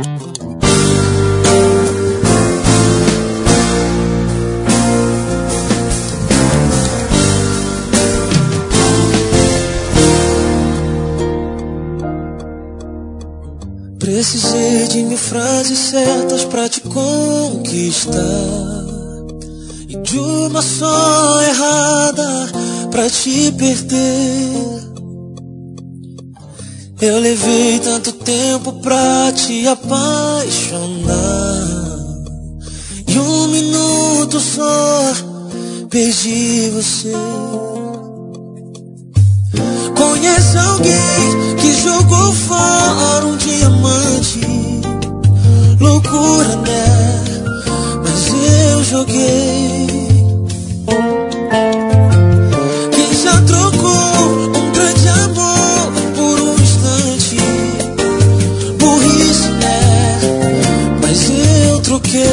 Precisei de mil frases certas pra te conquistar, e de uma só errada pra te perder. Eu levei tanto tempo pra te apaixonar, e um minuto só perdi você. Conhece alguém que jogou fora um diamante? Loucura, né? Mas eu joguei. Quem já trocou um grande amor por um instante? Burrice, né? Mas eu troquei.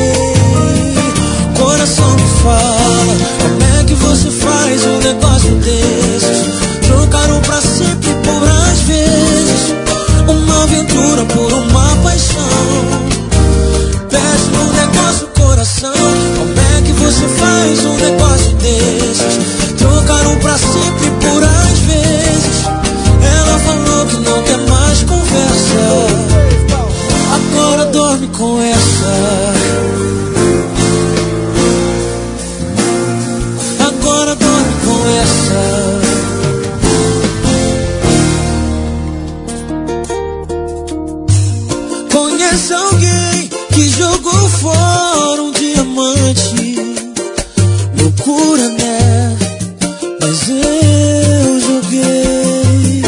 Coração me fala, como é que você faz um negócio desses? Trocaram pra sempre por às vezes, uma aventura por uma paixão. Péssimo negócio, coração, como é que você faz um negócio desses? Trocaram pra sempre por às vezes. Ela falou que não quer mais conversa, agora dorme com essa. Agora dorme com essa. Conhece alguém que jogou fora um diamante? Loucura, né? Mas eu joguei.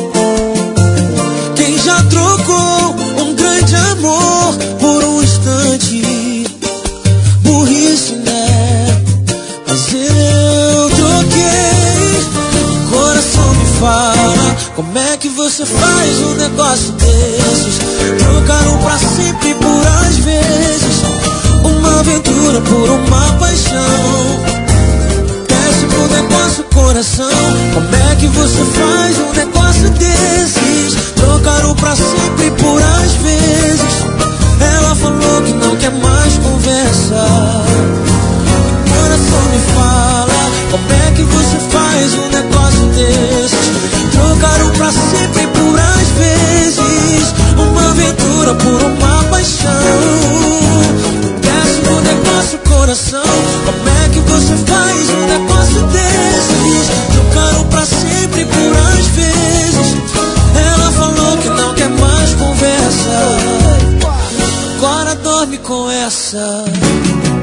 Quem já trocou um grande amor por um instante? Burrice, né? Mas eu troquei. Coração me fala, como é que você faz um negócio desses? Trocaram pra sempre por às vezes, uma aventura por uma paixão. Péssimo negócio, coração, como é que você faz um negócio desses? Trocaram pra sempre por às vezes. Ela falou que não quer mais conversa. Coração me fala, como é que você faz um negócio desses? Trocaram pra sempre por às vezes, uma aventura por uma paixão. Péssimo negócio, coração, como é que você faz um negócio desses? Trocaram pra sempre por às vezes. Ela falou que não quer mais conversa, agora dorme com essa.